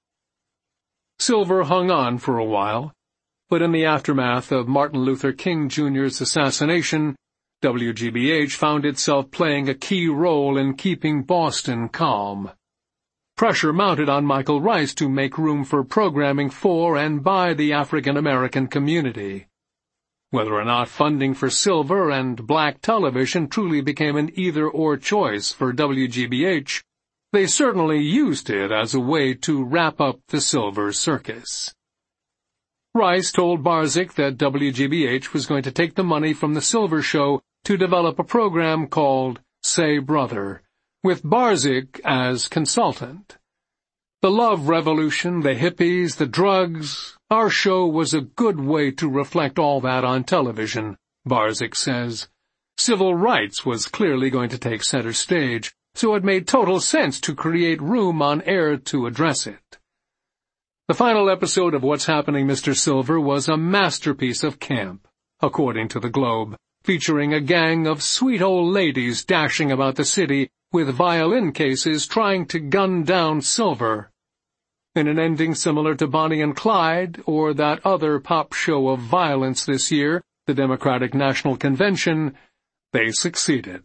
Silver hung on for a while, but in the aftermath of Martin Luther King Jr.'s assassination, WGBH found itself playing a key role in keeping Boston calm. Pressure mounted on Michael Rice to make room for programming for and by the African American community. Whether or not funding for Silver and black television truly became an either-or choice for WGBH, they certainly used it as a way to wrap up the Silver circus. Rice told Barzyk that WGBH was going to take the money from the Silver show to develop a program called Say Brother, with Barzyk as consultant. The love revolution, the hippies, the drugs, our show was a good way to reflect all that on television, Barzyk says. Civil rights was clearly going to take center stage, so it made total sense to create room on air to address it. The final episode of What's Happening, Mr. Silver was a masterpiece of camp, according to the Globe, featuring a gang of sweet old ladies dashing about the city with violin cases trying to gun down Silver. In an ending similar to Bonnie and Clyde, or that other pop show of violence this year, the Democratic National Convention, they succeeded.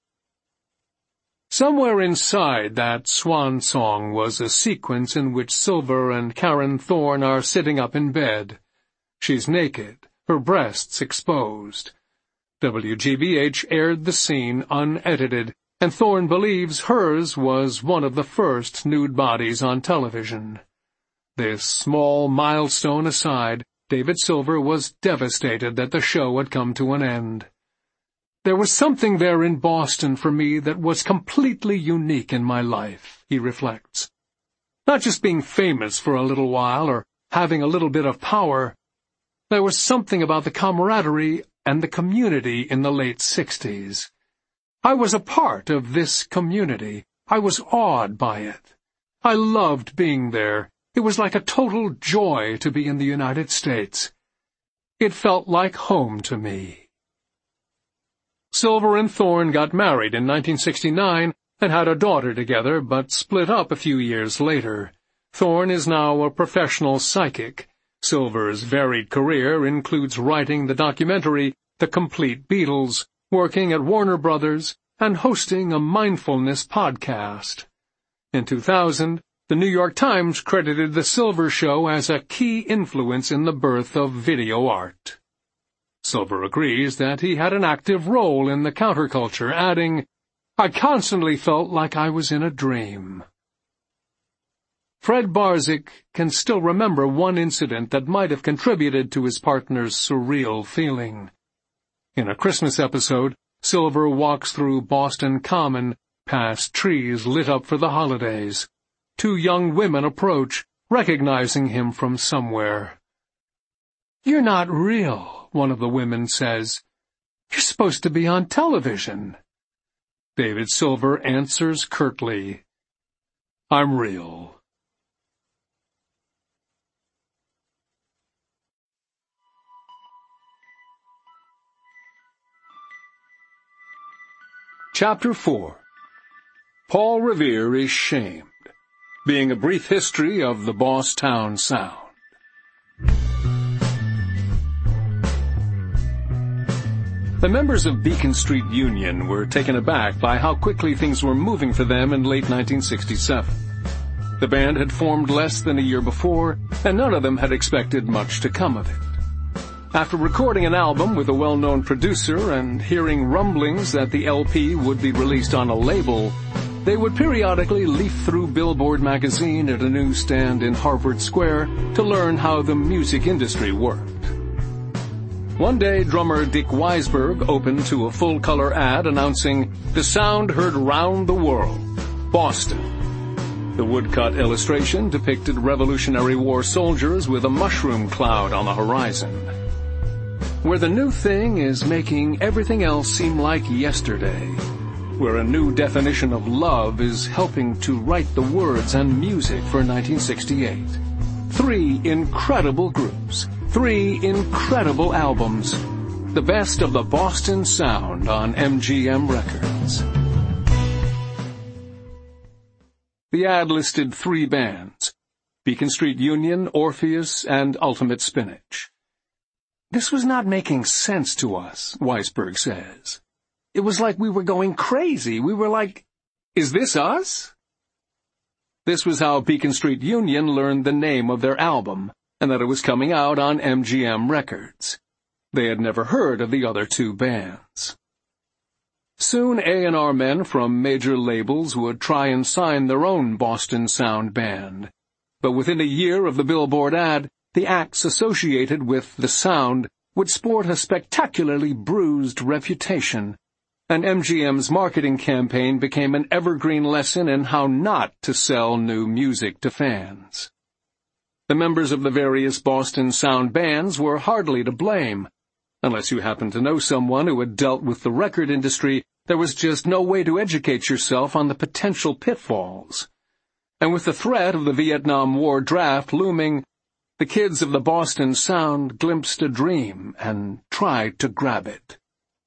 Somewhere inside that swan song was a sequence in which Silver and Karen Thorne are sitting up in bed. She's naked, her breasts exposed. WGBH aired the scene unedited, and Thorne believes hers was one of the first nude bodies on television. This small milestone aside, David Silver was devastated that the show had come to an end. There was something there in Boston for me that was completely unique in my life, he reflects. Not just being famous for a little while or having a little bit of power. There was something about the camaraderie and the community in the late 60s. I was a part of this community. I was awed by it. I loved being there. It was like a total joy to be in the United States. It felt like home to me. Silver and Thorne got married in 1969 and had a daughter together, but split up a few years later. Thorne is now a professional psychic. Silver's varied career includes writing the documentary The Complete Beatles, working at Warner Brothers, and hosting a mindfulness podcast. In 2000, the New York Times credited The Silver Show as a key influence in the birth of video art. Silver agrees that he had an active role in the counterculture, adding, "I constantly felt like I was in a dream." Fred Barzyk can still remember one incident that might have contributed to his partner's surreal feeling. In a Christmas episode, Silver walks through Boston Common, past trees lit up for the holidays. Two young women approach, recognizing him from somewhere. "You're not real," one of the women says. "You're supposed to be on television." David Silver answers curtly, "I'm real." Chapter 4. Paul Revere is Shamed, being a brief history of the Bosstown Sound. The members of Beacon Street Union were taken aback by how quickly things were moving for them in late 1967. The band had formed less than a year before, and none of them had expected much to come of it. After recording an album with a well-known producer and hearing rumblings that the LP would be released on a label, they would periodically leaf through Billboard magazine at a newsstand in Harvard Square to learn how the music industry worked. One day, drummer Dick Weisberg opened to a full-color ad announcing, "The sound heard round the world, Boston." The woodcut illustration depicted Revolutionary War soldiers with a mushroom cloud on the horizon. Where the new thing is making everything else seem like yesterday. Where a new definition of love is helping to write the words and music for 1968. 3 incredible groups. 3 incredible albums. The best of the Boston sound on MGM Records. The ad listed 3 bands: Beacon Street Union, Orpheus, and Ultimate Spinach. "This was not making sense to us," Weisberg says. "It was like we were going crazy. We were like, is this us?" This was how Beacon Street Union learned the name of their album, and that it was coming out on MGM Records. They had never heard of the other 2 bands. Soon A&R men from major labels would try and sign their own Boston sound band. But within a year of the Billboard ad, the acts associated with the sound would sport a spectacularly bruised reputation, and MGM's marketing campaign became an evergreen lesson in how not to sell new music to fans. The members of the various Boston sound bands were hardly to blame. Unless you happened to know someone who had dealt with the record industry, there was just no way to educate yourself on the potential pitfalls. And with the threat of the Vietnam War draft looming, the kids of the Boston sound glimpsed a dream and tried to grab it.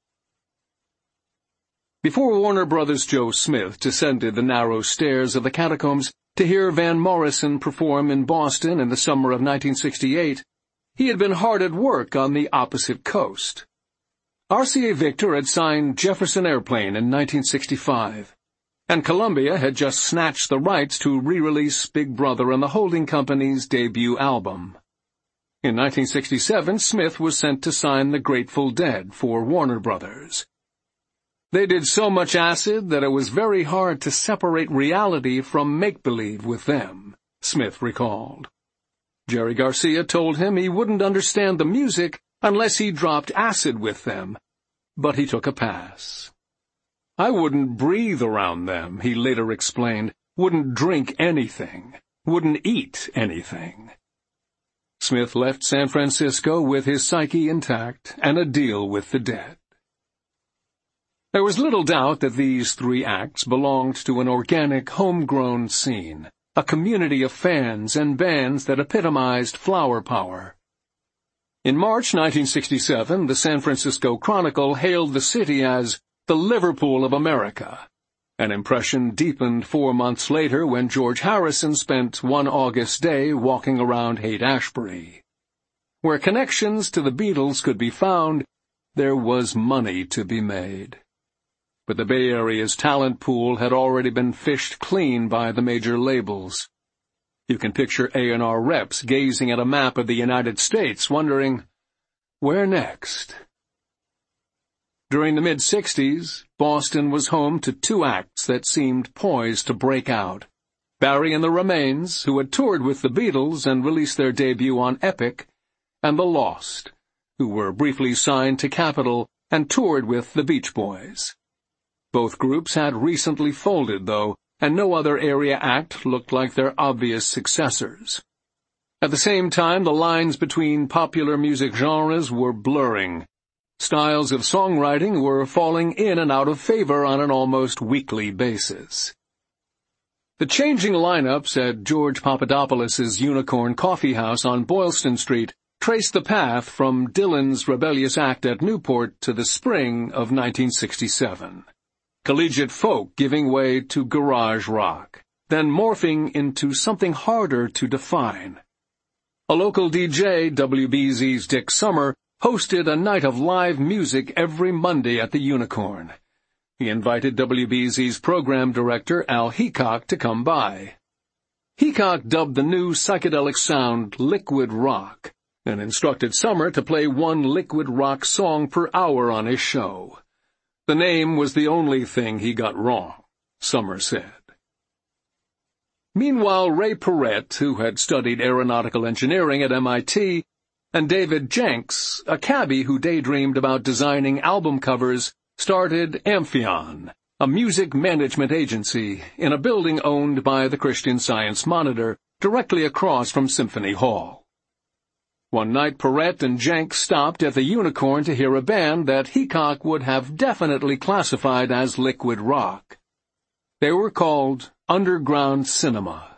Before Warner Brothers' Joe Smith descended the narrow stairs of the catacombs to hear Van Morrison perform in Boston in the summer of 1968, he had been hard at work on the opposite coast. RCA Victor had signed Jefferson Airplane in 1965, and Columbia had just snatched the rights to re-release Big Brother and the holding company's debut album. In 1967, Smith was sent to sign the Grateful Dead for Warner Brothers. They did so much acid that it was very hard to separate reality from make-believe with them, Smith recalled. Jerry Garcia told him he wouldn't understand the music unless he dropped acid with them, but he took a pass. "I wouldn't breathe around them," he later explained, "wouldn't drink anything, wouldn't eat anything." Smith left San Francisco with his psyche intact and a deal with the Dead. There was little doubt that these 3 acts belonged to an organic, homegrown scene, a community of fans and bands that epitomized flower power. In March 1967, the San Francisco Chronicle hailed the city as the Liverpool of America. An impression deepened 4 months later when George Harrison spent one August day walking around Haight-Ashbury. Where connections to the Beatles could be found, there was money to be made. But the Bay Area's talent pool had already been fished clean by the major labels. You can picture A&R reps gazing at a map of the United States, wondering, where next? During the mid-'60s, Boston was home to 2 acts that seemed poised to break out. Barry and the Remains, who had toured with the Beatles and released their debut on Epic, and The Lost, who were briefly signed to Capitol and toured with the Beach Boys. Both groups had recently folded, though, and no other area act looked like their obvious successors. At the same time, the lines between popular music genres were blurring. Styles of songwriting were falling in and out of favor on an almost weekly basis. The changing lineups at George Papadopoulos' Unicorn Coffee House on Boylston Street traced the path from Dylan's rebellious act at Newport to the spring of 1967. Collegiate folk giving way to garage rock, then morphing into something harder to define. A local DJ, WBZ's Dick Summer, hosted a night of live music every Monday at the Unicorn. He invited WBZ's program director, Al Heacock, to come by. Heacock dubbed the new psychedelic sound liquid rock, and instructed Summer to play 1 liquid rock song per hour on his show. The name was the only thing he got wrong, Summer said. Meanwhile, Ray Perrette, who had studied aeronautical engineering at MIT, And David Jenks, a cabbie who daydreamed about designing album covers, started Amphion, a music management agency, in a building owned by the Christian Science Monitor, directly across from Symphony Hall. One night Perrette and Jenks stopped at the Unicorn to hear a band that Heacock would have definitely classified as liquid rock. They were called Underground Cinema.